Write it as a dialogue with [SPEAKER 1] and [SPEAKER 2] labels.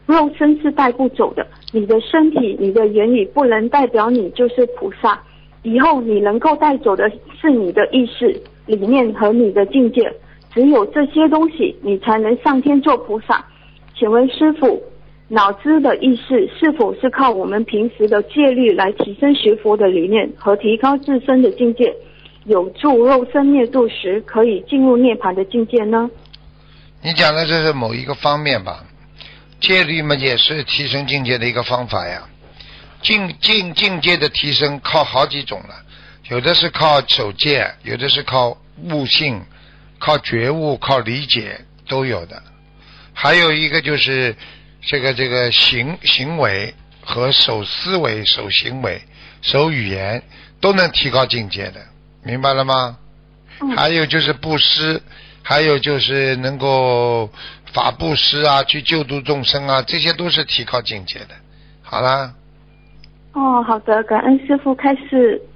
[SPEAKER 1] 肉身是带不走的，你的身体、你的言语不能代表你就是菩萨。以后你能够带走的是你的意识、理念和你的境界，只有这些东西，你才能上天做菩萨。请问师父，脑子的意识是否是靠我们平时的戒律来提升学佛的理念和提高自身的境界，有助肉身灭度时可以进入涅槃的境界呢？
[SPEAKER 2] 你讲的这是某一个方面吧？戒律嘛，也是提升境界的一个方法呀。境界的提升靠好几种了，有的是靠守戒，有的是靠悟性，靠觉悟，靠理解都有的。还有一个就是这个行为和守思维、守行为、守语言都能提高境界的，明白了吗？还有就是布施，还有就是能够法布施啊，去救度众生啊，这些都是提高境界的。好啦。
[SPEAKER 1] 好的，感恩师父开示。